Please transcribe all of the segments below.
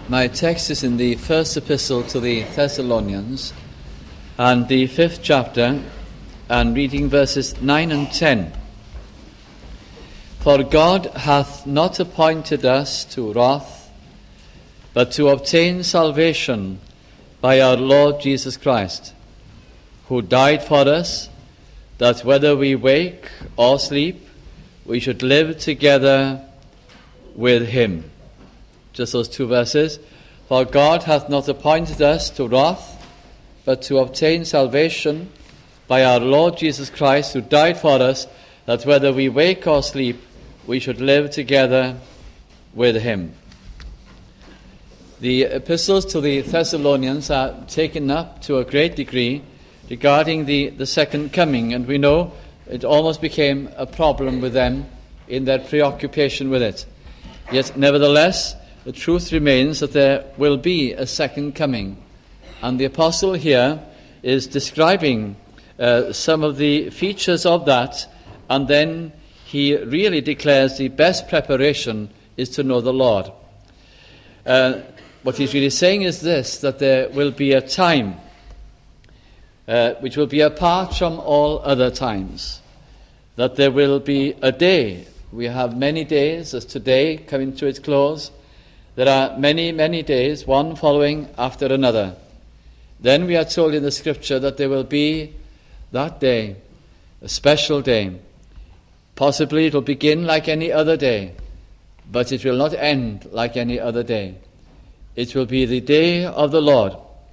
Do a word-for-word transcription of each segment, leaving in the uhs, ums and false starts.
My text is in the first epistle to the Thessalonians and the fifth chapter, and reading verses nine and ten. For God hath not appointed us to wrath, but to obtain salvation by our Lord Jesus Christ, who died for us, that whether we wake or sleep, we should live together with him. Just those two verses. For God hath not appointed us to wrath, but to obtain salvation by our Lord Jesus Christ, who died for us, that whether we wake or sleep, we should live together with him. The epistles to the Thessalonians are taken up to a great degree regarding the, the second coming, and we know it almost became a problem with them in their preoccupation with it. Yet, nevertheless, the truth remains that there will be a second coming. And the apostle here is describing uh, some of the features of that, and then he really declares the best preparation is to know the Lord. Uh, what he's really saying is this, that there will be a time uh, which will be apart from all other times. That there will be a day. We have many days, as today coming to its close. There are many, many days, one following after another. Then we are told in the scripture that there will be that day, a special day. Possibly it will begin like any other day, but it will not end like any other day. It will be the day of the Lord,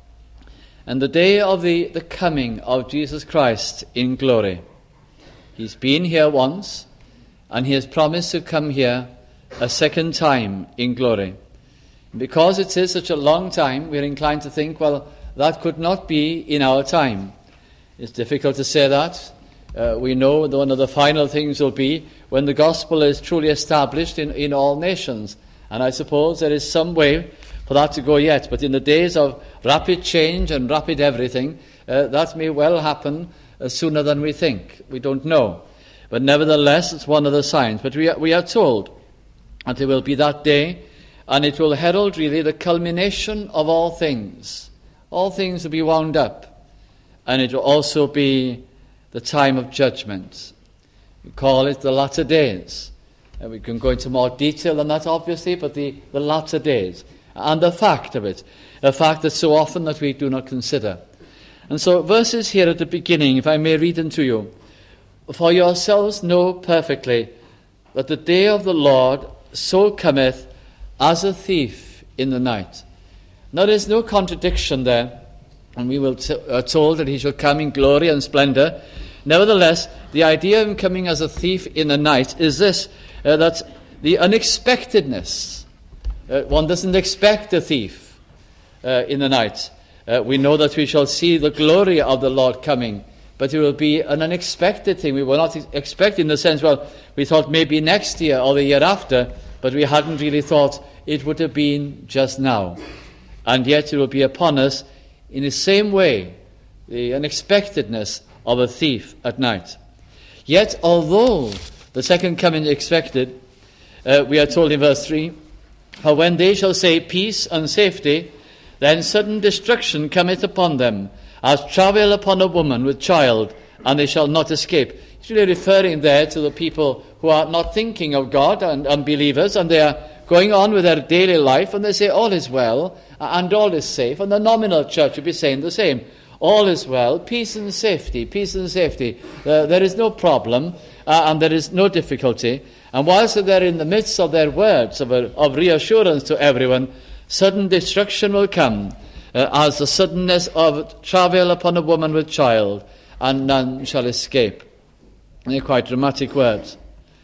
and the day of the, the coming of Jesus Christ in glory. He's been here once, and he has promised to come here a second time in glory. Because it is such a long time, we're inclined to think, well, that could not be in our time. It's difficult to say that. Uh, we know that one of the final things will be when the gospel is truly established in, in all nations. And I suppose there is some way for that to go yet. But in the days of rapid change and rapid everything, uh, that may well happen uh, sooner than we think. We don't know. But nevertheless, it's one of the signs. But we are, we are told that there will be that day, and it will herald really the culmination of all things. All things will be wound up. And it will also be the time of judgment. We call it the latter days. And we can go into more detail than that, obviously, but the, the latter days. And the fact of it. A fact that so often that we do not consider. And so verses here at the beginning, if I may read them to you. For yourselves know perfectly that the day of the Lord so cometh as a thief in the night. Now there is no contradiction there, and we will t- are told that he shall come in glory and splendor. Nevertheless, the idea of him coming as a thief in the night is this, uh, that the unexpectedness, uh, one doesn't expect a thief uh, in the night. Uh, we know that we shall see the glory of the Lord coming, but it will be an unexpected thing. We were not expecting in the sense, well, we thought maybe next year or the year after, but we hadn't really thought it would have been just now. And yet it will be upon us in the same way, the unexpectedness of a thief at night. Yet, although the second coming is expected, uh, we are told in verse three, for when they shall say peace and safety, then sudden destruction cometh upon them, as travail upon a woman with child, and they shall not escape. He's really referring there to the people who are not thinking of God and unbelievers, and they are going on with their daily life, and they say all is well, and all is safe, and the nominal church will be saying the same. All is well, peace and safety, peace and safety. Uh, there is no problem, uh, and there is no difficulty. And whilst they're in the midst of their words of, a, of reassurance to everyone, sudden destruction will come, uh, as the suddenness of travail upon a woman with child, and none shall escape. They're quite dramatic words.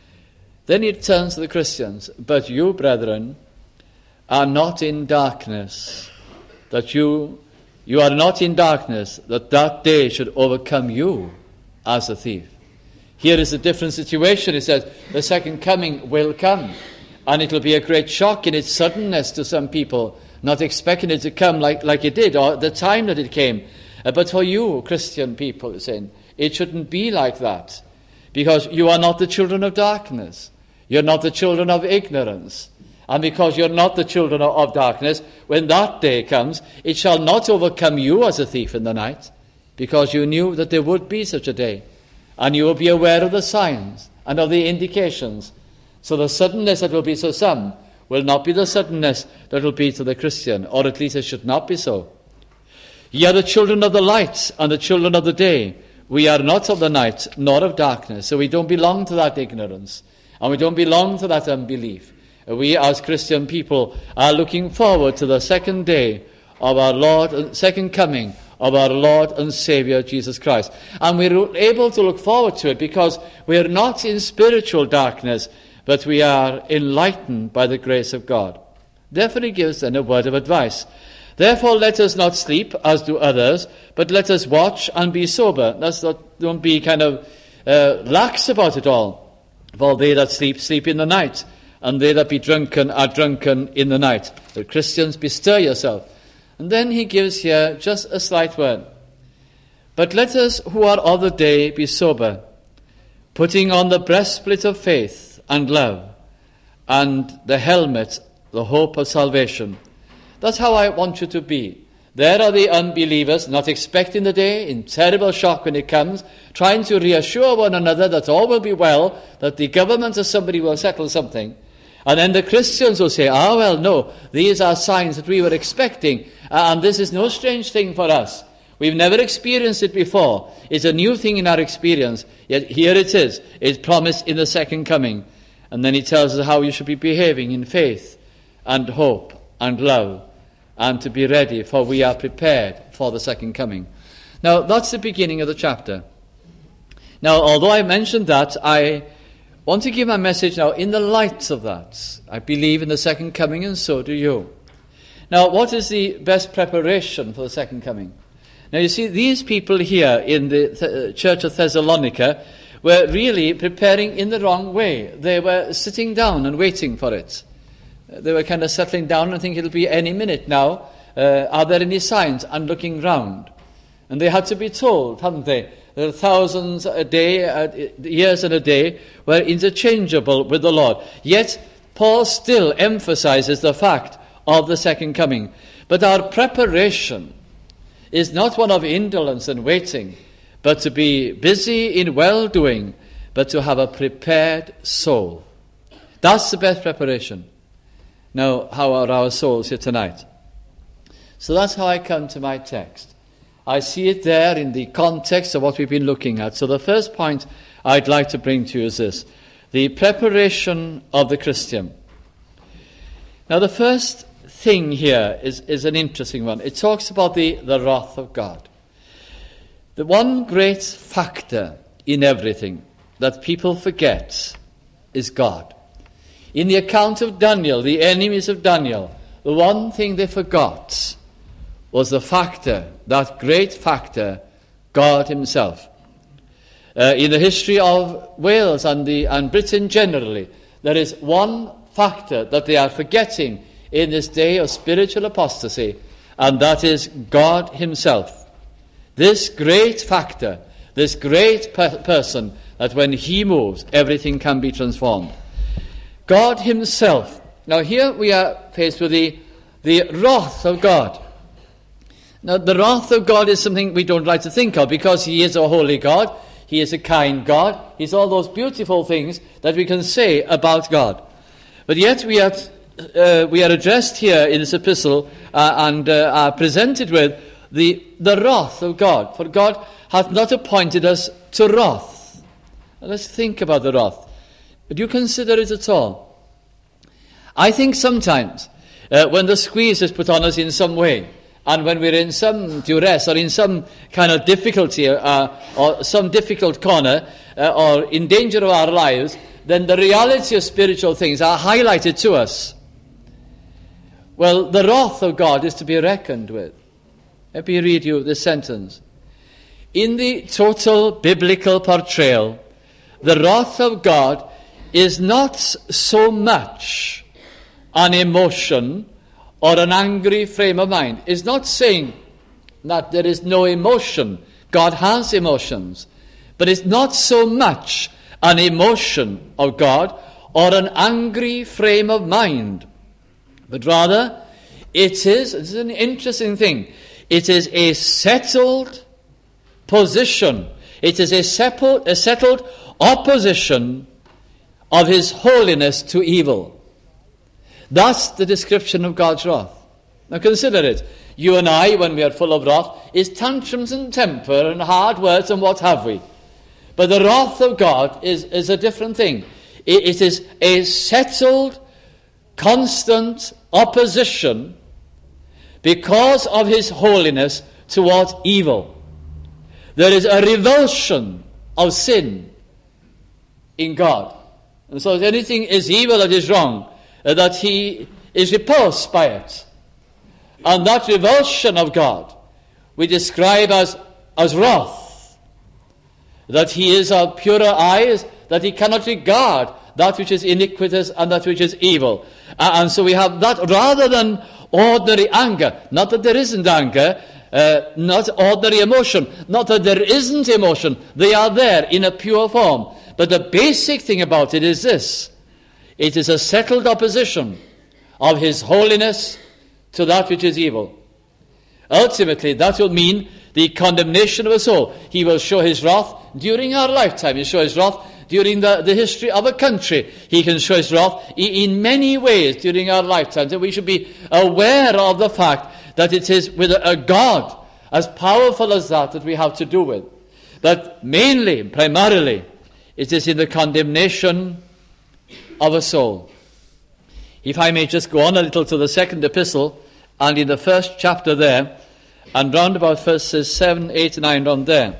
Then he turns to the Christians. But you, brethren, are not in darkness, that you you are not in darkness, that that day should overcome you as a thief. Here is a different situation. It says the second coming will come, and it will be a great shock in its suddenness to some people, not expecting it to come like, like it did, or the time that it came. Uh, but for you, Christian people, saying, it shouldn't be like that. Because you are not the children of darkness. You're not the children of ignorance. And because you're not the children of, of darkness, when that day comes, it shall not overcome you as a thief in the night, because you knew that there would be such a day. And you will be aware of the signs and of the indications. So the suddenness that will be to some will not be the suddenness that will be to the Christian, or at least it should not be so. Ye are the children of the light and the children of the day. We are not of the night, nor of darkness. So we don't belong to that ignorance, and we don't belong to that unbelief. We as Christian people are looking forward to the second day of our Lord, second coming of our Lord and Saviour Jesus Christ. And we're able to look forward to it because we're not in spiritual darkness, but we are enlightened by the grace of God. Therefore he gives then a word of advice. Therefore let us not sleep as do others, but let us watch and be sober. That's not, don't be kind of uh, lax about it all. For they that sleep, sleep in the night, and they that be drunken are drunken in the night. But Christians, bestir yourself. And then he gives here just a slight word. But let us who are of the day be sober, putting on the breastplate of faith and love, and the helmet, the hope of salvation. That's how I want you to be. There are the unbelievers, not expecting the day, in terrible shock when it comes, trying to reassure one another that all will be well, that the government or somebody will settle something. And then the Christians will say, ah, well, no, these are signs that we were expecting, and this is no strange thing for us. We've never experienced it before. It's a new thing in our experience, yet here it is. It's promised in the second coming. And then he tells us how you should be behaving in faith and hope and love, and to be ready, for we are prepared for the second coming. Now, that's the beginning of the chapter. Now, although I mentioned that, I want to give my message now in the light of that. I believe in the second coming, and so do you. Now, what is the best preparation for the second coming? Now, you see, these people here in the Th- church of Thessalonica were really preparing in the wrong way. They were sitting down and waiting for it. They were kind of settling down and thinking it'll be any minute now. Uh, are there any signs? And looking round. And they had to be told, hadn't they? There are thousands a day, uh, years and a day were interchangeable with the Lord. Yet, Paul still emphasizes the fact of the second coming. But our preparation is not one of indolence and waiting, but to be busy in well-doing, but to have a prepared soul. That's the best preparation. Now, how are our souls here tonight? So that's how I come to my text. I see it there in the context of what we've been looking at. So the first point I'd like to bring to you is this: the preparation of the Christian. Now, the first thing here is, is an interesting one. It talks about the, the wrath of God. The one great factor in everything that people forget is God. In the account of Daniel, the enemies of Daniel, the one thing they forgot was the factor, that great factor, God himself. Uh, in the history of Wales and, the, and Britain generally, there is one factor that they are forgetting in this day of spiritual apostasy, and that is God himself. This great factor, this great per- person, that when he moves, everything can be transformed. God himself. Now here we are faced with the, the wrath of God. Now the wrath of God is something we don't like to think of, because he is a holy God, he is a kind God, he's all those beautiful things that we can say about God. But yet we are, uh, we are addressed here in this epistle uh, and uh, are presented with the, the wrath of God. For God hath not appointed us to wrath. Now let's think about the wrath. Do you consider it at all? I think sometimes uh, when the squeeze is put on us in some way, and when we're in some duress or in some kind of difficulty uh, or some difficult corner uh, or in danger of our lives, then the reality of spiritual things are highlighted to us. Well, the wrath of God is to be reckoned with. Let me read you this sentence. In the total biblical portrayal, the wrath of God is not so much an emotion or an angry frame of mind. It's not saying that there is no emotion. God has emotions. But it's not so much an emotion of God or an angry frame of mind but rather it is, it's an interesting thing, it is a settled position. It is a settled, a settled opposition of his holiness to evil. That's the description of God's wrath. Now consider it. You and I, when we are full of wrath, is tantrums and temper and hard words and what have we. But the wrath of God is, is a different thing. It, it is a settled, constant opposition because of his holiness towards evil. There is a revulsion of sin in God. And so if anything is evil that is wrong, uh, that he is repulsed by it. And that revulsion of God we describe as, as wrath. That he is of purer eyes, that he cannot regard that which is iniquitous and that which is evil. Uh, and so we have that rather than ordinary anger. Not that there isn't anger, uh, not ordinary emotion, not that there isn't emotion. They are there in a pure form. But the basic thing about it is this. It is a settled opposition of his holiness to that which is evil. Ultimately, that will mean the condemnation of a soul. He will show his wrath during our lifetime. He'll show his wrath during the, the history of a country. He can show his wrath in many ways during our lifetime. And we should be aware of the fact that it is with a God as powerful as that that we have to do with. But mainly, primarily, it is in the condemnation of a soul. If I may just go on a little to the second epistle, and in the first chapter there, and round about verses seven, eight, nine, round there.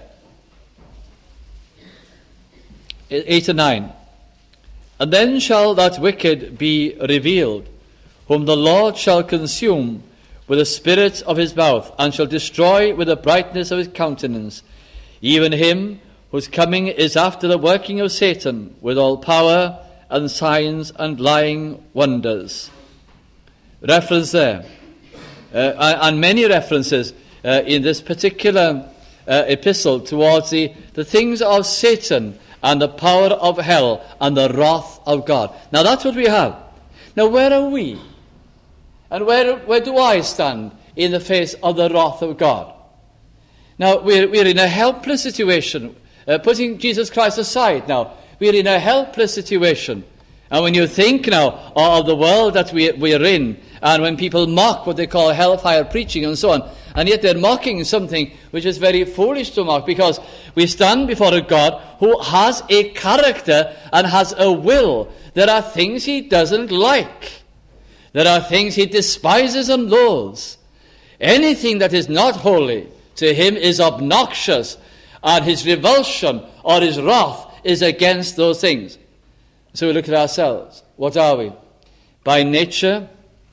eight and nine. And then shall that wicked be revealed, whom the Lord shall consume with the spirit of his mouth, and shall destroy with the brightness of his countenance, even him whose coming is after the working of Satan, with all power and signs and lying wonders. Reference there. Uh, and many references uh, in this particular uh, epistle towards the, the things of Satan and the power of hell and the wrath of God. Now that's what we have. Now where are we? And where, where do I stand in the face of the wrath of God? Now we're, we're in a helpless situation. Uh, putting Jesus Christ aside now, we're in a helpless situation. And when you think now of the world that we, we're in, and when people mock what they call hellfire preaching and so on, and yet they're mocking something which is very foolish to mock, because we stand before a God who has a character and has a will. There are things he doesn't like. There are things he despises and loathes. Anything that is not holy to him is obnoxious, and his revulsion or his wrath is against those things. So we look at ourselves. What are we? By nature,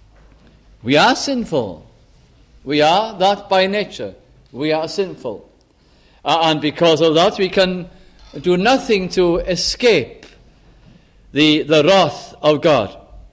we are sinful. We are that by nature. We are sinful. Uh, and because of that, we can do nothing to escape the, the wrath of God,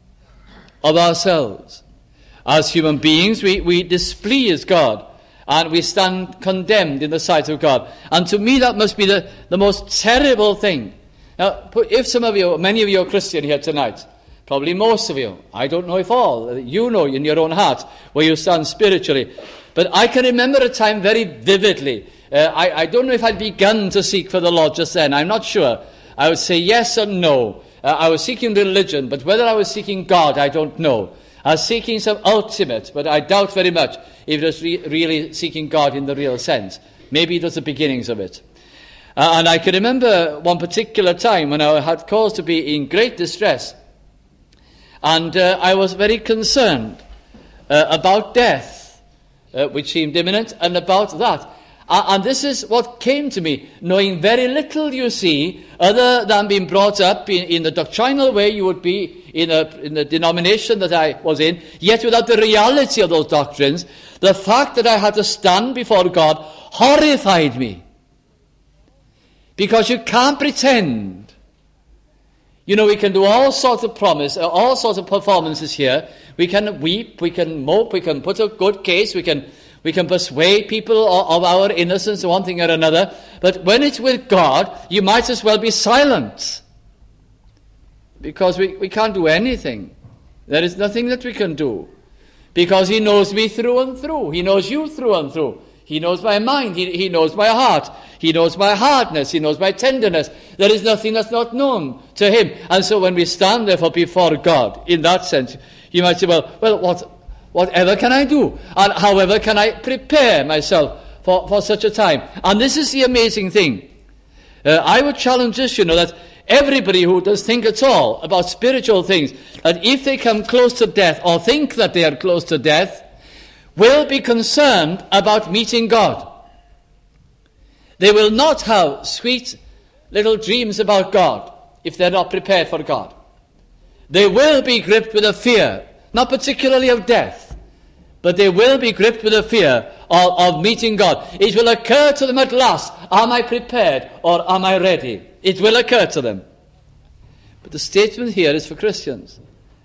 of ourselves. As human beings, we, we displease God, and we stand condemned in the sight of God. And to me, that must be the, the most terrible thing. Now, if some of you, many of you are Christian here tonight, probably most of you, I don't know if all, you know in your own heart where you stand spiritually. But I can remember a time very vividly. Uh, I, I don't know if I'd begun to seek for the Lord just then. I'm not sure. I would say yes and no. Uh, I was seeking religion, but whether I was seeking God, I don't know. I was seeking some ultimate, but I doubt very much if it was re- really seeking God in the real sense. Maybe it was the beginnings of it. Uh, and I can remember one particular time when I had cause to be in great distress. And uh, I was very concerned uh, about death, uh, which seemed imminent, and about that. Uh, and this is what came to me, knowing very little, you see, other than being brought up in, in the doctrinal way you would be in, a, in the denomination that I was in, yet without the reality of those doctrines. The fact that I had to stand before God horrified me. Because you can't pretend. You know, we can do all sorts of promise, all sorts of performances here. We can weep, we can mope, we can put a good case, we can we can persuade people of our innocence, one thing or another. But when it's with God, you might as well be silent. Because we, we can't do anything. There is nothing that we can do, because he knows me through and through. He knows you through and through. He knows my mind. He, he knows my heart. He knows my hardness. He knows my tenderness. There is nothing that's not known to him. And so when we stand therefore before God, in that sense, you might say, well, well, what, whatever can I do? And however can I prepare myself for, for such a time? And this is the amazing thing. Uh, I would challenge this, you know, that everybody who does think at all about spiritual things, that if they come close to death or think that they are close to death, will be concerned about meeting God. They will not have sweet little dreams about God if they're not prepared for God. They will be gripped with a fear, not particularly of death, but they will be gripped with a fear of, of meeting God. It will occur to them at last, am I prepared or am I ready? It will occur to them. But the statement here is for Christians.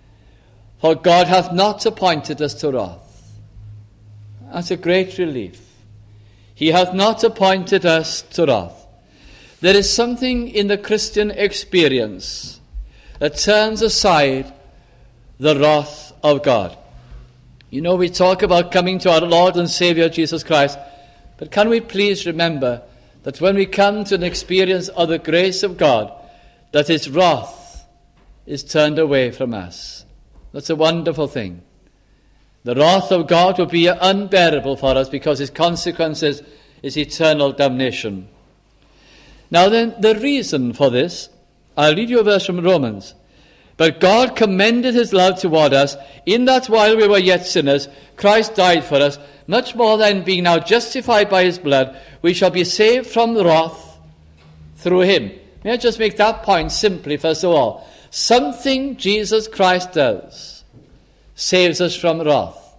For God hath not appointed us to wrath. That's a great relief. He hath not appointed us to wrath. There is something in the Christian experience that turns aside the wrath of God. You know, we talk about coming to our Lord and Savior Jesus Christ, but can we please remember that when we come to an experience of the grace of God, that his wrath is turned away from us. That's a wonderful thing. The wrath of God will be unbearable for us because his consequences is eternal damnation. Now then, the reason for this, I'll read you a verse from Romans. But God commended his love toward us, in that while we were yet sinners, Christ died for us. Much more than being now justified by his blood, we shall be saved from the wrath through him. May I just make that point simply, first of all. Something Jesus Christ does saves us from wrath.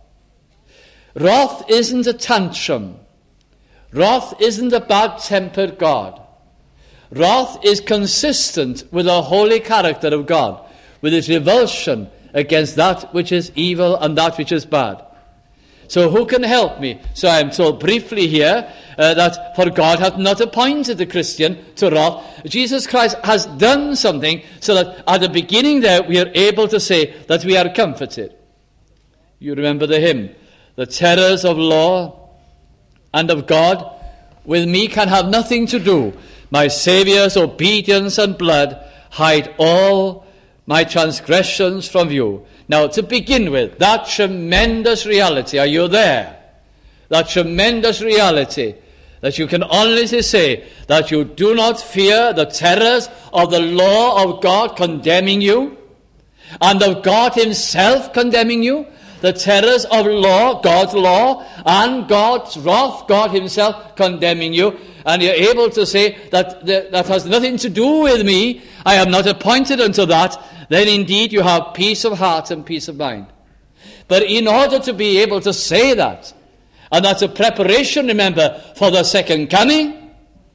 Wrath isn't a tantrum. Wrath isn't a bad-tempered God. Wrath is consistent with the holy character of God, with his revulsion against that which is evil and that which is bad. So who can help me? So I am told briefly here uh, that for God hath not appointed the Christian to wrath. Jesus Christ has done something so that at the beginning there we are able to say that we are comforted. You remember the hymn, the terrors of law and of God with me can have nothing to do. My Saviour's obedience and blood hide all my transgressions from view. Now, to begin with, that tremendous reality, are you there? That tremendous reality that you can honestly say that you do not fear the terrors of the law of God condemning you, and of God himself condemning you, the terrors of law, God's law, and God's wrath, God himself condemning you, and you're able to say that that has nothing to do with me, I am not appointed unto that, then indeed you have peace of heart and peace of mind. But in order to be able to say that, and that's a preparation, remember, for the second coming,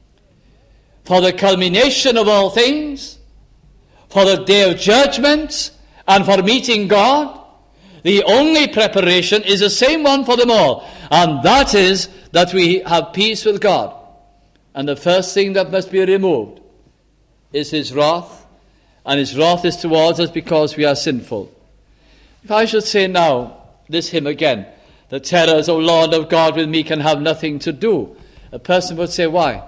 for the culmination of all things, for the day of judgment, and for meeting God, the only preparation is the same one for them all, and that is that we have peace with God. And the first thing that must be removed is his wrath, and his wrath is towards us because we are sinful. If I should say now, this hymn again, the terrors, O Lord of God, with me can have nothing to do, a person would say, why?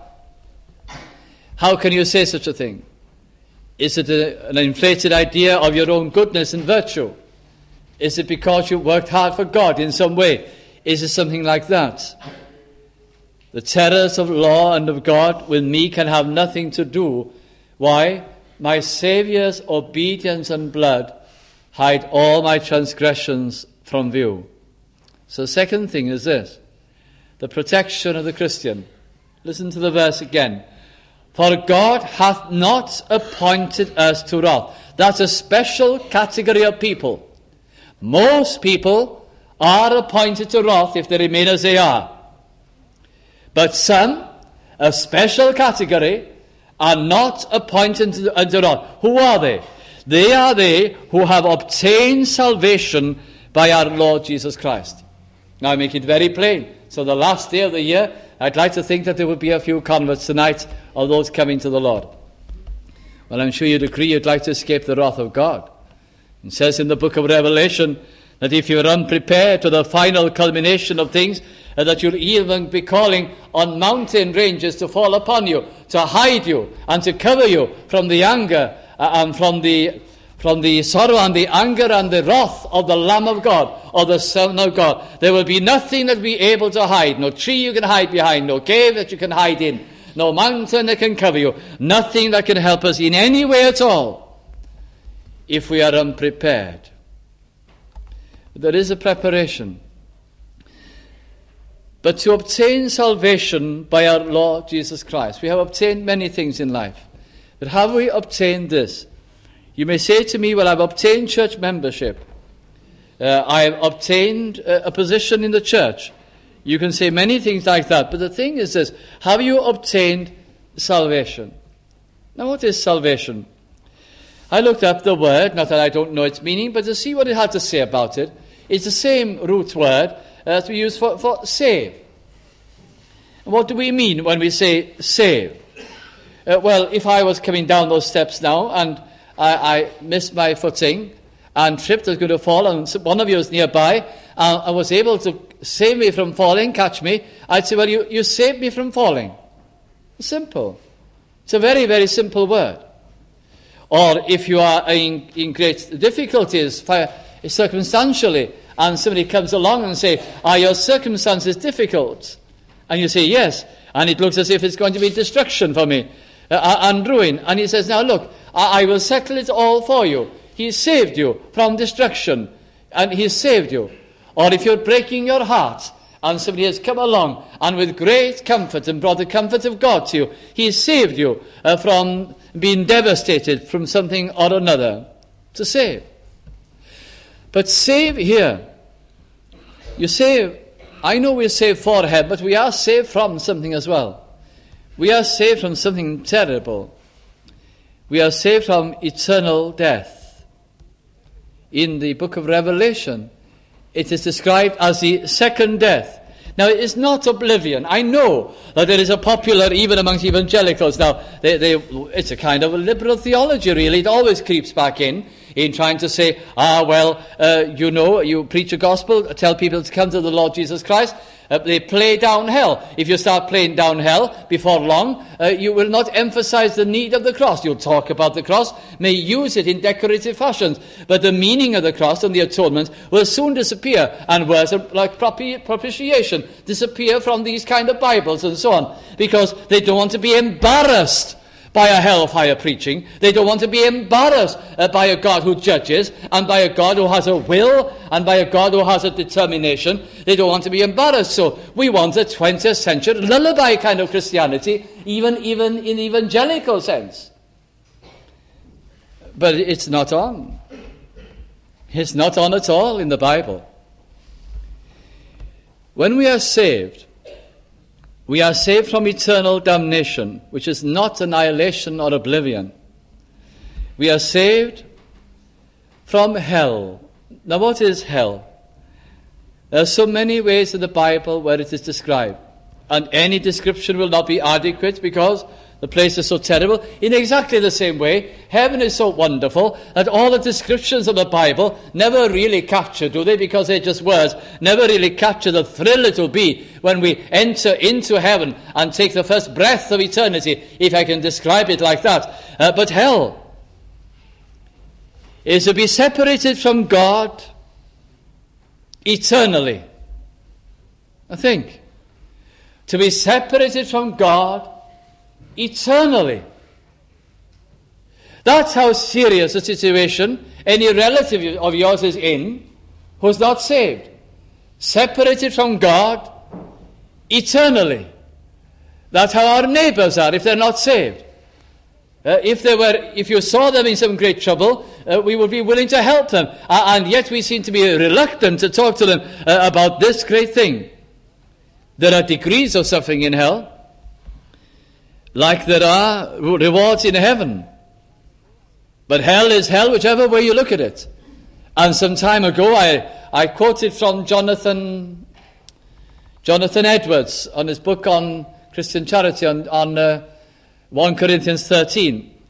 How can you say such a thing? Is it a, an inflated idea of your own goodness and virtue? Is it because you worked hard for God in some way? Is it something like that? The terrors of law and of God with me can have nothing to do. Why? My Saviour's obedience and blood hide all my transgressions from view. So second thing is this, the protection of the Christian. Listen to the verse again. For God hath not appointed us to wrath. That's a special category of people. Most people are appointed to wrath if they remain as they are. But some, a special category, are not appointed to wrath. Who are they? They are they who have obtained salvation by our Lord Jesus Christ. Now I make it very plain. So the last day of the year, I'd like to think that there would be a few converts tonight of those coming to the Lord. Well, I'm sure you'd agree you'd like to escape the wrath of God. It says in the book of Revelation that if you're unprepared to the final culmination of things, uh, that you'll even be calling on mountain ranges to fall upon you, to hide you, and to cover you from the anger uh, and from the from the sorrow and the anger and the wrath of the Lamb of God, or the Son of God. There will be nothing that will be able to hide, no tree you can hide behind, no cave that you can hide in, no mountain that can cover you, nothing that can help us in any way at all if we are unprepared. There is a preparation. But to obtain salvation by our Lord Jesus Christ, we have obtained many things in life. But have we obtained this? You may say to me, well, I've obtained church membership. Uh, I've obtained a, a position in the church. You can say many things like that. But the thing is this, have you obtained salvation? Now, what is salvation? I looked up the word, not that I don't know its meaning, but to see what it had to say about it. It's the same root word as we use for, for save. And what do we mean when we say save? Uh, well, if I was coming down those steps now and I, I missed my footing and tripped, I was going to fall, and one of you was nearby and I was able to save me from falling, catch me, I'd say, well, you, you saved me from falling. Simple. It's a very, very simple word. Or if you are in, in great difficulties circumstantially, and somebody comes along and say, are your circumstances difficult? And you say, yes. And it looks as if it's going to be destruction for me uh, and ruin. And he says, now look, I, I will settle it all for you. He saved you from destruction, and he saved you. Or if you're breaking your heart, and somebody has come along and with great comfort and brought the comfort of God to you, he saved you uh, from being devastated from something or another. To save. But save here, you say, I know we're saved for heaven, but we are saved from something as well. We are saved from something terrible. We are saved from eternal death. In the book of Revelation, it is described as the second death. Now, it is not oblivion. I know that there is a popular, even amongst evangelicals now, they, they, it's a kind of a liberal theology, really. It always creeps back in, in trying to say, ah, well, uh, you know, you preach a gospel, tell people to come to the Lord Jesus Christ. Uh, they play down hell. If you start playing down hell before long, uh, you will not emphasize the need of the cross. You'll talk about the cross, may use it in decorative fashions, but the meaning of the cross and the atonement will soon disappear, and words like propitiation disappear from these kind of Bibles and so on, because they don't want to be embarrassed by a hellfire preaching. They don't want to be embarrassed uh, by a God who judges, and by a God who has a will, and by a God who has a determination. They don't want to be embarrassed. So we want a twentieth century lullaby kind of Christianity, even, even in evangelical sense. But it's not on. It's not on at all in the Bible. When we are saved, we are saved from eternal damnation, which is not annihilation or oblivion. We are saved from hell. Now, what is hell? There are so many ways in the Bible where it is described, and any description will not be adequate because the place is so terrible. In exactly the same way, heaven is so wonderful that all the descriptions of the Bible never really capture, do they? Because they're just words. Never really capture the thrill it will be when we enter into heaven and take the first breath of eternity, if I can describe it like that. Uh, but hell is to be separated from God eternally. I think. To be separated from God eternally. That's how serious a situation any relative of yours is in who's not saved. Separated from God eternally. That's how our neighbors are if they're not saved. Uh, if they were, if you saw them in some great trouble, uh, we would be willing to help them. Uh, and yet we seem to be reluctant to talk to them uh, about this great thing. There are degrees of suffering in hell, like there are rewards in heaven. But hell is hell whichever way you look at it. And some time ago I, I quoted from Jonathan Jonathan Edwards on his book on Christian charity on, on uh, First Corinthians thirteen.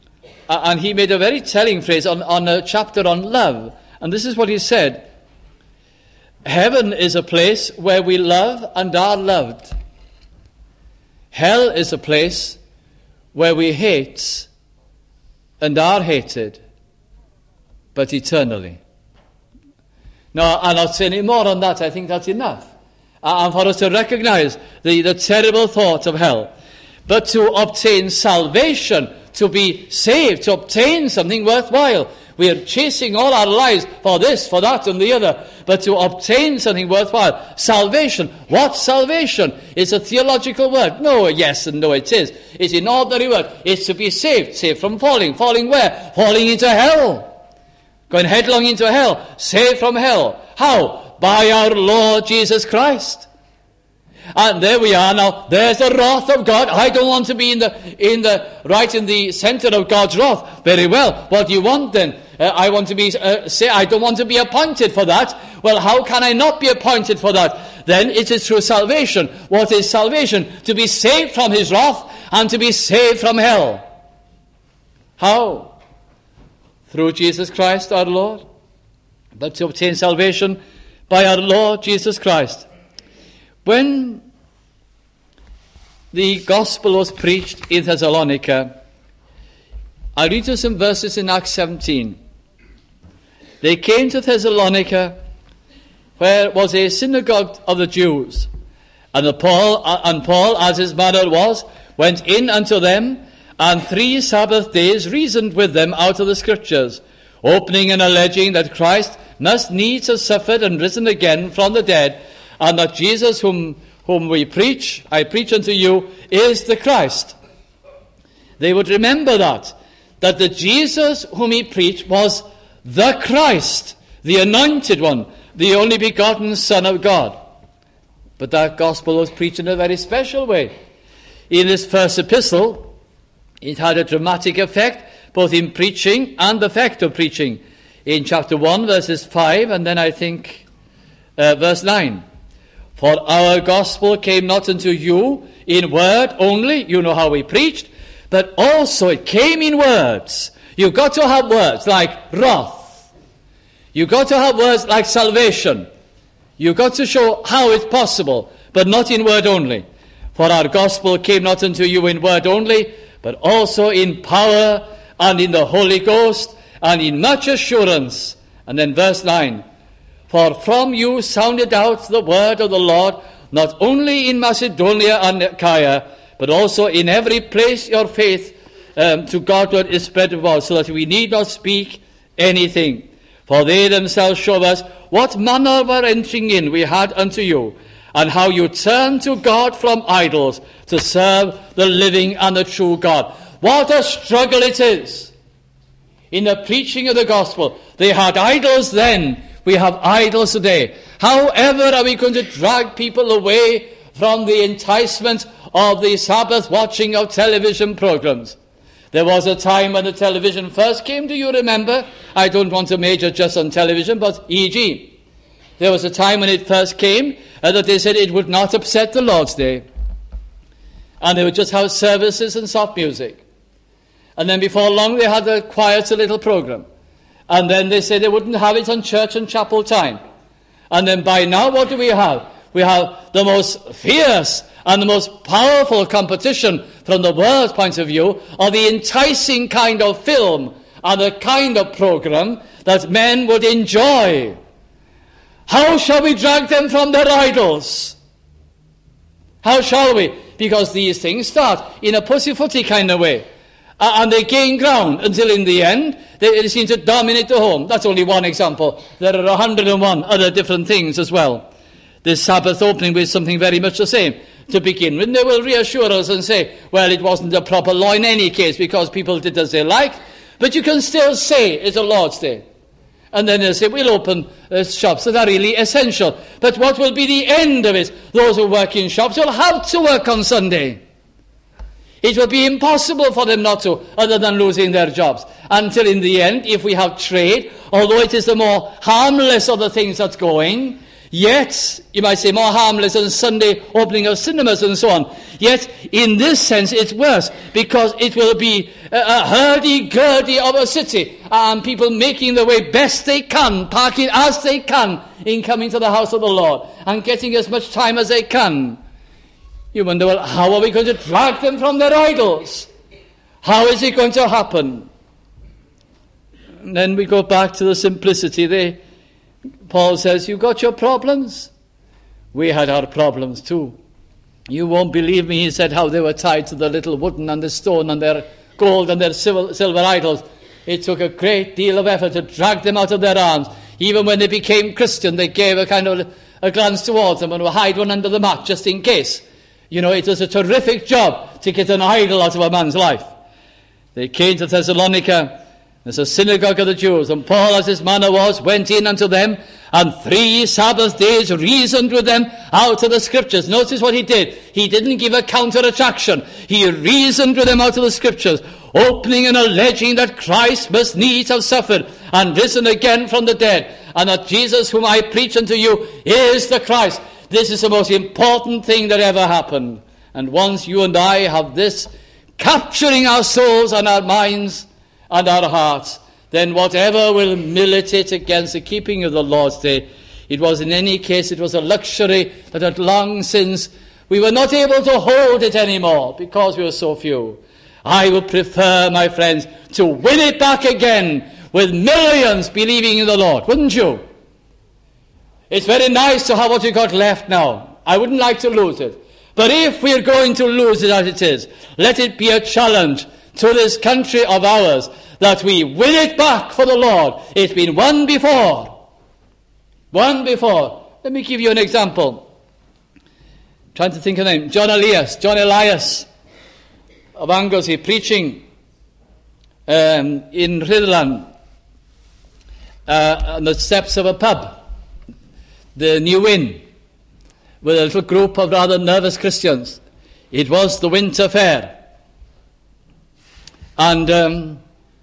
Uh, and he made a very telling phrase on, on a chapter on love. And this is what he said. Heaven is a place where we love and are loved. Hell is a place where we hate and are hated, but eternally. Now, I'll not say any more on that. I think that's enough. Uh, and for us to recognize the, the terrible thought of hell. But to obtain salvation, to be saved, to obtain something worthwhile. We are chasing all our lives for this, for that, and the other. But to obtain something worthwhile. Salvation. What salvation? It's a theological word. No, yes and no it is. It's an ordinary word. It's to be saved. Saved from falling. Falling where? Falling into hell. Going headlong into hell. Saved from hell. How? By our Lord Jesus Christ. And there we are now. There's the wrath of God. I don't want to be in the, in the, right in the center of God's wrath. Very well. What do you want then? Uh, I want to be, uh, say, I don't want to be appointed for that. Well, how can I not be appointed for that? Then it is through salvation. What is salvation? To be saved from his wrath and to be saved from hell. How? Through Jesus Christ our Lord. But to obtain salvation by our Lord Jesus Christ. When the gospel was preached in Thessalonica, I read you some verses in Acts seventeen. They came to Thessalonica, where was a synagogue of the Jews. And, the Paul, and Paul, as his manner was, went in unto them, and three Sabbath days reasoned with them out of the Scriptures, opening and alleging that Christ must needs have suffered and risen again from the dead, and that Jesus whom, whom we preach, I preach unto you, is the Christ. They would remember that, that the Jesus whom he preached was the Christ, the anointed one, the only begotten Son of God. But that gospel was preached in a very special way. In his first epistle, it had a dramatic effect, both in preaching and the effect of preaching. In chapter one, verses five, and then I think uh, verse nine. For our gospel came not unto you in word only, you know how we preached, but also it came in words. You've got to have words like wrath. You've got to have words like salvation. You've got to show how it's possible, but not in word only. For our gospel came not unto you in word only, but also in power and in the Holy Ghost and in much assurance. And then verse nine. For from you sounded out the word of the Lord, not only in Macedonia and Achaia, but also in every place your faith um, to Godward is spread abroad, so that we need not speak anything. For they themselves show us what manner of entering in we had unto you, and how you turned to God from idols to serve the living and the true God. What a struggle it is in the preaching of the gospel. They had idols then. We have idols today. However are we going to drag people away from the enticement of the Sabbath watching of television programs? There was a time when the television first came, do you remember? I don't want to major just on television, but for example, there was a time when it first came uh, that they said it would not upset the Lord's Day. And they would just have services and soft music. And then before long they had a quieter little program. And then they said they wouldn't have it on church and chapel time. And then by now, what do we have? We have the most fierce and the most powerful competition from the world's point of view of the enticing kind of film and the kind of program that men would enjoy. How shall we drag them from their idols? How shall we? Because these things start in a pussyfooty kind of way. Uh, and they gain ground until in the end they, they seem to dominate the home. That's only one example. There are a hundred and one other different things as well. This Sabbath opening with something very much the same. To begin with, they will reassure us and say, well, it wasn't a proper law in any case because people did as they liked, but you can still say it's a Lord's Day. And then they say, we'll open uh, shops that are really essential. But what will be the end of it? Those who work in shops will have to work on Sunday. It will be impossible for them not to, other than losing their jobs. Until in the end, if we have trade, although it is the more harmless of the things that's going, Yet, you might say, more harmless than Sunday opening of cinemas and so on. Yet, in this sense, it's worse, because it will be a, a hurdy-gurdy of a city, and people making the way best they can, parking as they can, in coming to the house of the Lord, and getting as much time as they can. You wonder, well, how are we going to drag them from their idols? How is it going to happen? And then we go back to the simplicity. They, Paul says, you've got your problems. We had our problems too. You won't believe me, he said, how they were tied to the little wooden and the stone and their gold and their silver, silver idols. It took a great deal of effort to drag them out of their arms. Even when they became Christian, they gave a kind of a glance towards them and would hide one under the mat just in case. You know, it was a terrific job to get an idol out of a man's life. They came to Thessalonica. There's a synagogue of the Jews, and Paul, as his manner was, went in unto them, and three Sabbath days reasoned with them out of the Scriptures. Notice what he did. He didn't give a counter-attraction. He reasoned with them out of the Scriptures, opening and alleging that Christ must needs have suffered and risen again from the dead, and that Jesus, whom I preach unto you, is the Christ. This is the most important thing that ever happened. And once you and I have this capturing our souls and our minds and our hearts, then whatever will militate against the keeping of the Lord's Day, it was in any case, it was a luxury that had long since we were not able to hold it anymore because we were so few. I would prefer, my friends, to win it back again with millions believing in the Lord, wouldn't you? It's very nice to have what we got left now. I wouldn't like to lose it. But if we're going to lose it as it is, let it be a challenge to this country of ours, that we win it back for the Lord. It's been won before. Won before. Let me give you an example. I'm trying to think of the name. John Elias. John Elias of Anglesey, preaching um, in Rhyddlan uh, on the steps of a pub, the New Inn, with a little group of rather nervous Christians. It was the winter fair. And um,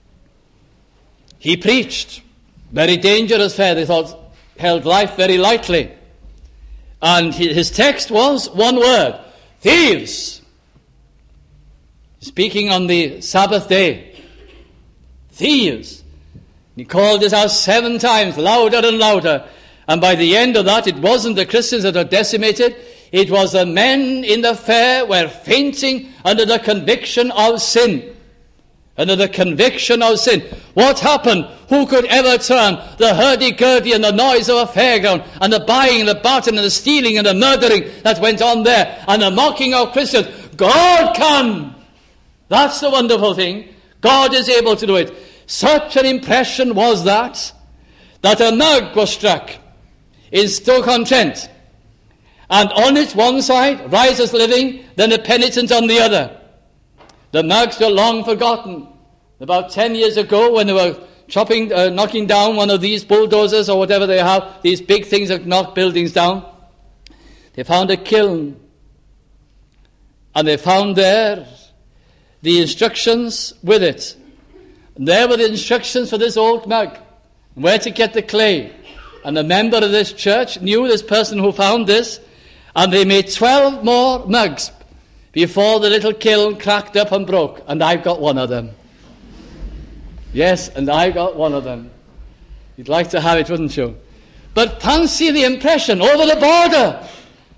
he preached. Very dangerous fair, they thought, held life very lightly. And he, his text was one word, thieves. Speaking on the Sabbath day. Thieves. He called this out seven times, louder and louder. And by the end of that, it wasn't the Christians that were decimated. It was the men in the fair were fainting under the conviction of sin. Under the conviction of sin. What happened? Who could ever turn the hurdy-gurdy and the noise of a fairground and the buying and the bartering and the stealing and the murdering that went on there and the mocking of Christians? God can! That's the wonderful thing. God is able to do it. Such an impression was that, that a mug was struck in Stoke-on-Trent. And on its one side, riotous living, then the penitent on the other. The mugs were long forgotten. About ten years ago, when they were chopping, uh, knocking down one of these bulldozers or whatever they have, these big things that knock buildings down, they found a kiln. And they found there the instructions with it. And there were the instructions for this old mug, where to get the clay. And a member of this church knew this person who found this, and they made twelve more mugs before the little kiln cracked up and broke. And I've got one of them. Yes, and I got one of them. You'd like to have it, wouldn't you? But fancy the impression over the border.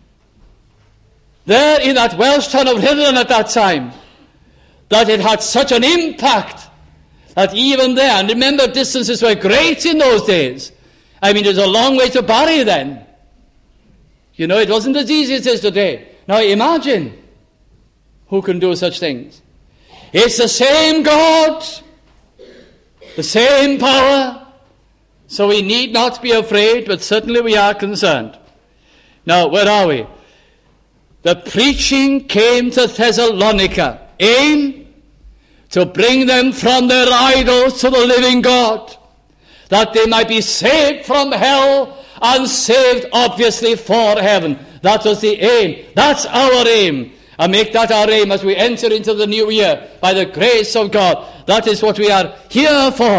There in that Welsh town of Rhyddlan at that time, that it had such an impact that even there, and remember distances were great in those days. I mean, it was a long way to Barry then. You know, it wasn't as easy as it is today. Now imagine who can do such things. It's the same God, the same power, so we need not be afraid, but certainly we are concerned. Now, where are we? The preaching came to Thessalonica. Aim? To bring them from their idols to the living God, that they might be saved from hell and saved, obviously, for heaven. That was the aim. That's our aim. And make that our aim as we enter into the new year by the grace of God. That is what we are here for,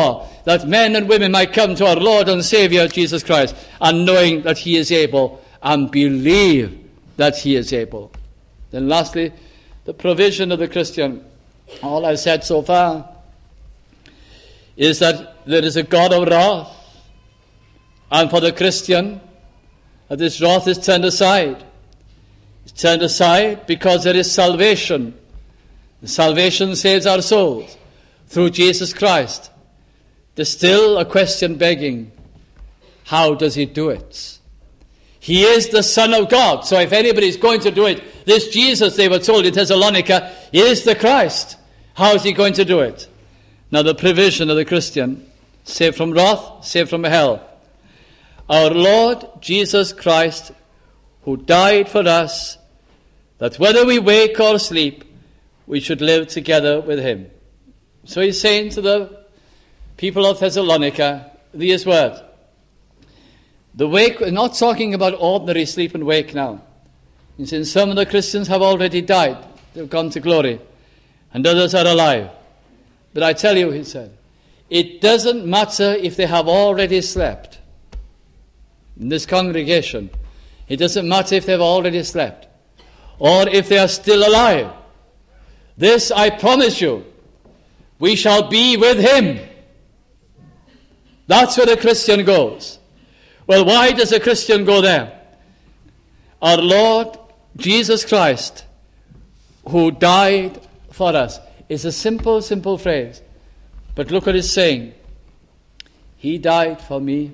that men and women might come to our Lord and Saviour Jesus Christ, and knowing that he is able, and believe that he is able. Then lastly, the provision of the Christian. All I've said so far is that there is a God of wrath, and for the Christian, that this wrath is turned aside. It's turned aside because there is salvation. The salvation saves our souls through Jesus Christ. There's still a question begging, how does he do it? He is the Son of God, so if anybody is going to do it, this Jesus, they were told in Thessalonica, is the Christ. How is he going to do it? Now the provision of the Christian, saved from wrath, saved from hell. Our Lord Jesus Christ, who died for us, that whether we wake or sleep, we should live together with him. So he's saying to the people of Thessalonica these words. The wake, we're not talking about ordinary sleep and wake now. He's saying some of the Christians have already died. They've gone to glory. And others are alive. But I tell you, he said, it doesn't matter if they have already slept. In this congregation, it doesn't matter if they've already slept or if they are still alive. This I promise you, we shall be with him. That's where the Christian goes. Well, why does a Christian go there? Our Lord Jesus Christ, who died for us, is a simple, simple phrase. But look what it's saying. He died for me.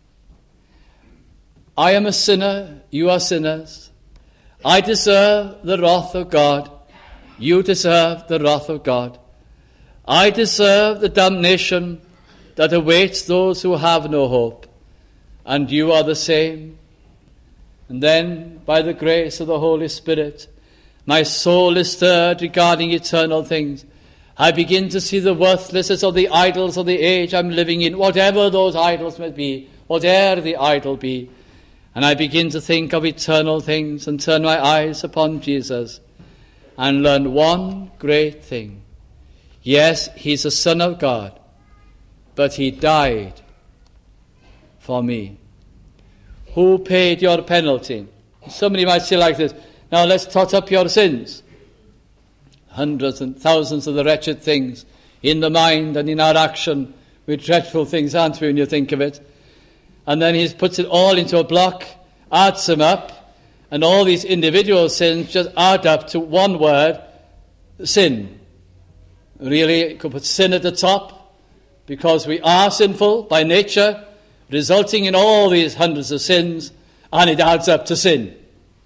I am a sinner, you are sinners. I deserve the wrath of God. You deserve the wrath of God. I deserve the damnation that awaits those who have no hope. And you are the same. And then, by the grace of the Holy Spirit, my soul is stirred regarding eternal things. I begin to see the worthlessness of the idols of the age I'm living in, whatever those idols may be, whatever the idol be. And I begin to think of eternal things and turn my eyes upon Jesus and learn one great thing. Yes, he's the Son of God, but he died for me. Who paid your penalty? Somebody might say like this, now let's tot up your sins. Hundreds and thousands of the wretched things in the mind and in our action. We're dreadful things, aren't we, when you think of it? And then he puts it all into a block, adds them up, and all these individual sins just add up to one word, sin. Really, you could put sin at the top, because we are sinful by nature, resulting in all these hundreds of sins, and it adds up to sin.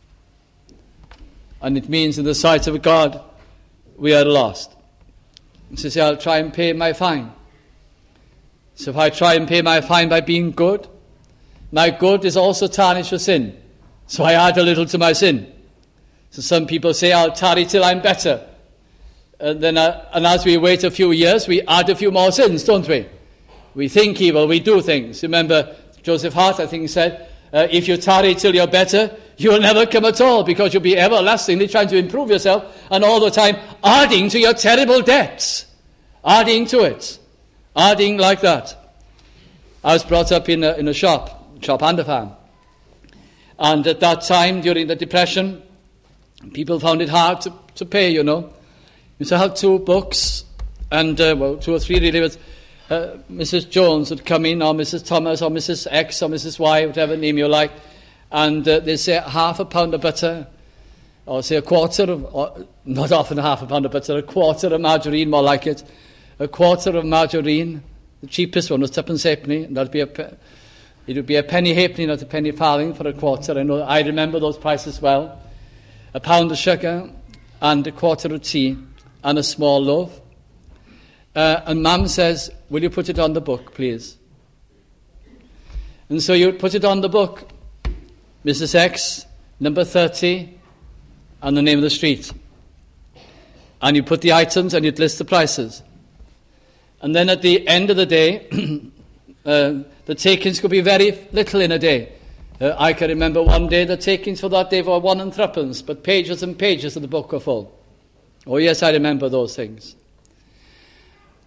And it means in the sight of God, we are lost. So say, I'll try and pay my fine. So if I try and pay my fine by being good, my good is also tarnished for sin. So I add a little to my sin. So some people say, I'll tarry till I'm better. And then, uh, and as we wait a few years, we add a few more sins, don't we? We think evil, we do things. Remember, Joseph Hart, I think, said, uh, if you tarry till you're better, you'll never come at all, because you'll be everlastingly trying to improve yourself and all the time adding to your terrible debts. Adding to it. Adding like that. I was brought up in a, in a shop, shop and a farm. And at that time, during the Depression, people found it hard to, to pay, you know. We used to have two books, and, uh, well, two or three really, but uh, Missus Jones would come in, or Missus Thomas, or Missus X, or Missus Y, whatever name you like, and uh, they'd say half a pound of butter, or say a quarter of, or not often half a pound of butter, a quarter of margarine, more like it, a quarter of margarine. The cheapest one was twopence halfpenny, and that'd be a, pe- it would be a penny halfpenny, not a penny farthing for a quarter. I know, I remember those prices well. A pound of sugar, and a quarter of tea, and a small loaf. Uh, and Mum says, will you put it on the book, please? And so you put it on the book, Missus X, number thirty, and the name of the street. And you put the items and you'd list the prices. And then at the end of the day, uh, the takings could be very little in a day. Uh, I can remember one day the takings for that day were one and threepence, but pages and pages of the book were full. Oh yes, I remember those things.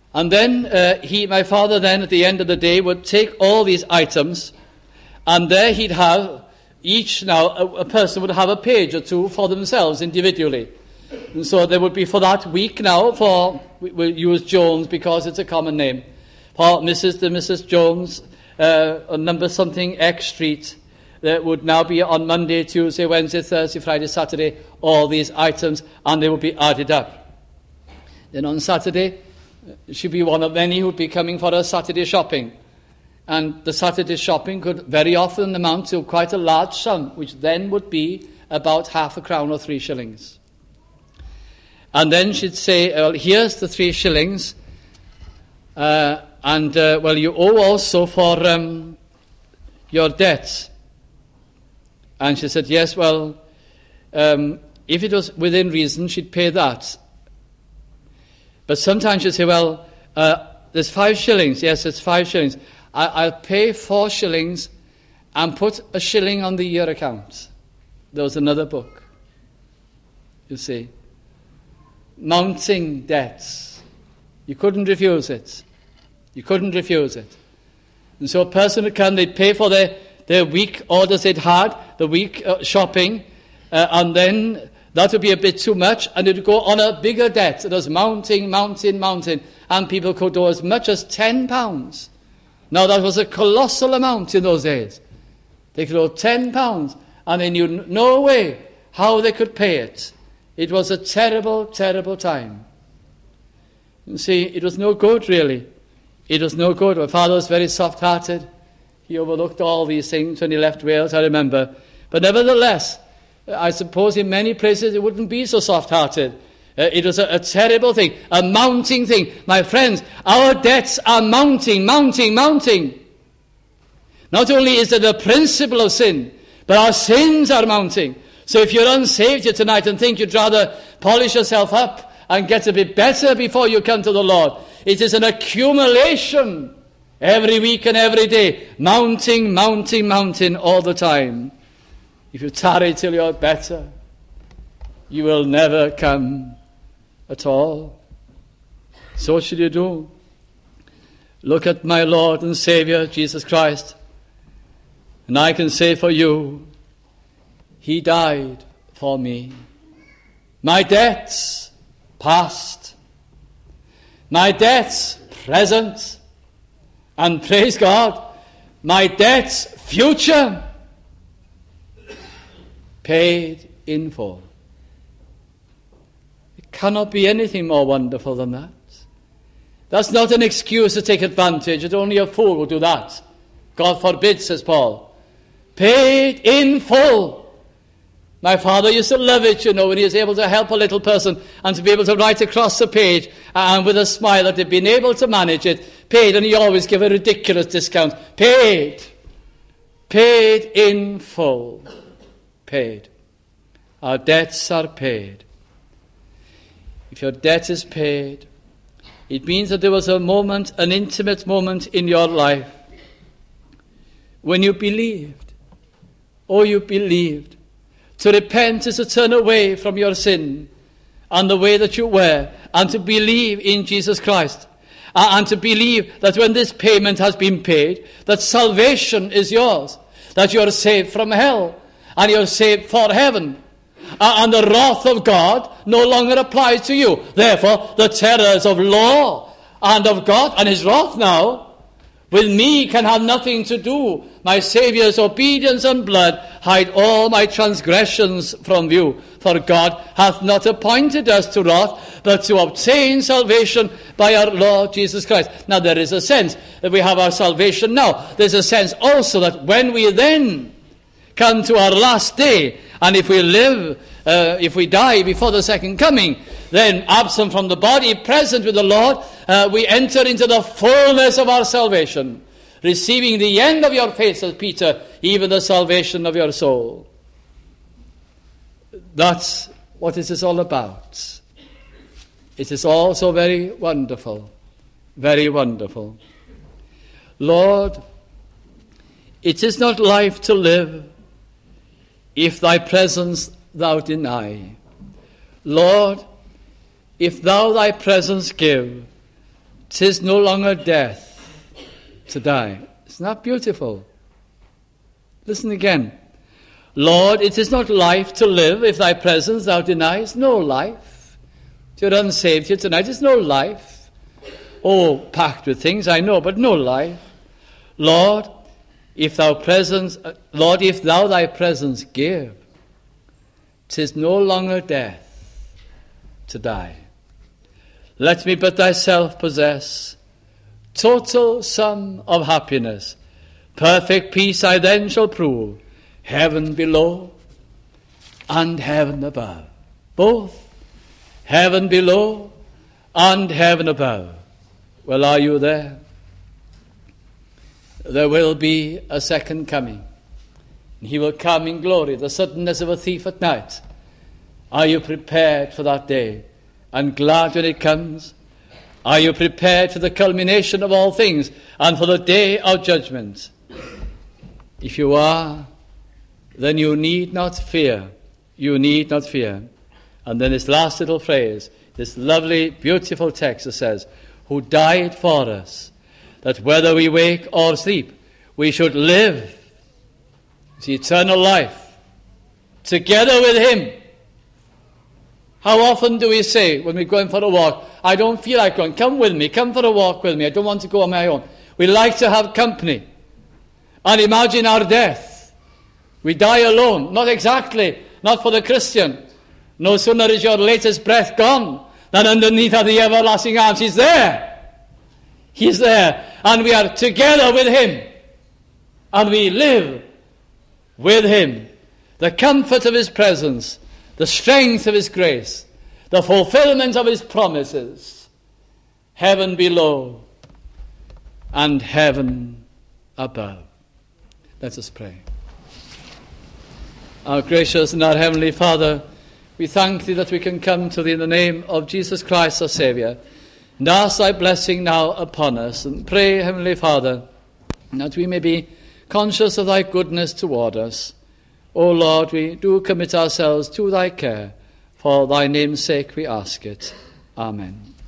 And then uh, he, my father then at the end of the day would take all these items, and there he'd have each now, a, a person would have a page or two for themselves individually. And so there would be for that week now, for, we'll use Jones because it's a common name, for Missus the Missus Jones, uh, number something X Street, that would now be on Monday, Tuesday, Wednesday, Thursday, Friday, Saturday, all these items, and they would be added up. Then on Saturday, she'd be one of many who'd be coming for a Saturday shopping. And the Saturday shopping could very often amount to quite a large sum, which then would be about half a crown or three shillings. And then she'd say, well, here's the three shillings, uh, and, uh, well, you owe also for um, your debts. And she said, yes, well, um, if it was within reason, she'd pay that. But sometimes she'd say, well, uh, there's five shillings. Yes, it's five shillings. I- I'll pay four shillings and put a shilling on the year account. There was another book, you see. Mounting debts. You couldn't refuse it. You couldn't refuse it. And so a person would come, they'd pay for their, their week orders they'd had, the week uh, shopping, uh, and then that would be a bit too much, and it would go on a bigger debt. It was mounting, mounting, mounting, and people could owe as much as ten pounds. Now that was a colossal amount in those days. They could owe ten pounds, and they knew no way how they could pay it. It was a terrible, terrible time. You see, it was no good, really. It was no good. My father was very soft-hearted. He overlooked all these things when he left Wales, I remember. But nevertheless, I suppose in many places it wouldn't be so soft-hearted. Uh, it was a, a terrible thing, a mounting thing. My friends, our debts are mounting, mounting, mounting. Not only is it the principle of sin, but our sins are mounting. So if you're unsaved here tonight and think you'd rather polish yourself up and get a bit better before you come to the Lord, it is an accumulation every week and every day, mounting, mounting, mounting all the time. If you tarry till you're better, you will never come at all. So what should you do? Look at my Lord and Savior, Jesus Christ, and I can say for you, He died for me. My debts, past. My debts, present. And praise God, my debts, future, paid in full. It cannot be anything more wonderful than that. That's not an excuse to take advantage. It's only a fool will do that. God forbid, says Paul. Paid in full. My father used to love it, you know, when he was able to help a little person and to be able to write across the page and with a smile that they'd been able to manage it. Paid, and he always gave a ridiculous discount. Paid. Paid in full. Paid. Our debts are paid. If your debt is paid, it means that there was a moment, an intimate moment in your life when you believed. Oh, you believed. To repent is to turn away from your sin and the way that you were, and to believe in Jesus Christ, and to believe that when this payment has been paid, that salvation is yours, that you are saved from hell, and you are saved for heaven, and the wrath of God no longer applies to you. Therefore, the terrors of law and of God and His wrath now with me can have nothing to do. My Saviour's obedience and blood hide all my transgressions from view. For God hath not appointed us to wrath, but to obtain salvation by our Lord Jesus Christ. Now there is a sense that we have our salvation now. There's a sense also that when we then come to our last day, and if we live, uh, if we die before the second coming, then absent from the body, present with the Lord, uh, we enter into the fullness of our salvation, receiving the end of your faith, says Peter, even the salvation of your soul. That's what it is all about. It is all so very wonderful, very wonderful. Lord, it is not life to live if thy presence thou deny. Lord, if thou thy presence give, 'Tis no longer death to die. Isn't that beautiful? Listen again. Lord, it is not life to live if thy presence thou deniest. No life. If you're unsaved here tonight, it's no life. Oh, packed with things, I know, but no life. Lord, if thou presence, Lord, if thou thy presence give, 'tis no longer death to die. Let me but thyself possess, total sum of happiness. Perfect peace I then shall prove, heaven below and heaven above. Both heaven below and heaven above. Well, are you there? There will be a second coming. He will come in glory, the suddenness of a thief at night. Are you prepared for that day and glad when it comes? Are you prepared for the culmination of all things and for the day of judgment? If you are, then you need not fear. You need not fear. And then this last little phrase, this lovely, beautiful text that says, who died for us, that whether we wake or sleep, we should live. It's eternal life, together with him. How often do we say when we're going for a walk, I don't feel like going, come with me, come for a walk with me, I don't want to go on my own. We like to have company. And imagine our death. We die alone. Not exactly, not for the Christian. No sooner is your latest breath gone than underneath are the everlasting arms. He's there. He's there. And we are together with him. And we live with him. The comfort of his presence, the strength of his grace, the fulfillment of his promises. Heaven below and heaven above. Let us pray. Our gracious and our heavenly Father, we thank thee that we can come to thee in the name of Jesus Christ our Saviour, and ask thy blessing now upon us, and pray, Heavenly Father, that we may be conscious of thy goodness toward us. O Lord, we do commit ourselves to thy care. For thy name's sake we ask it. Amen.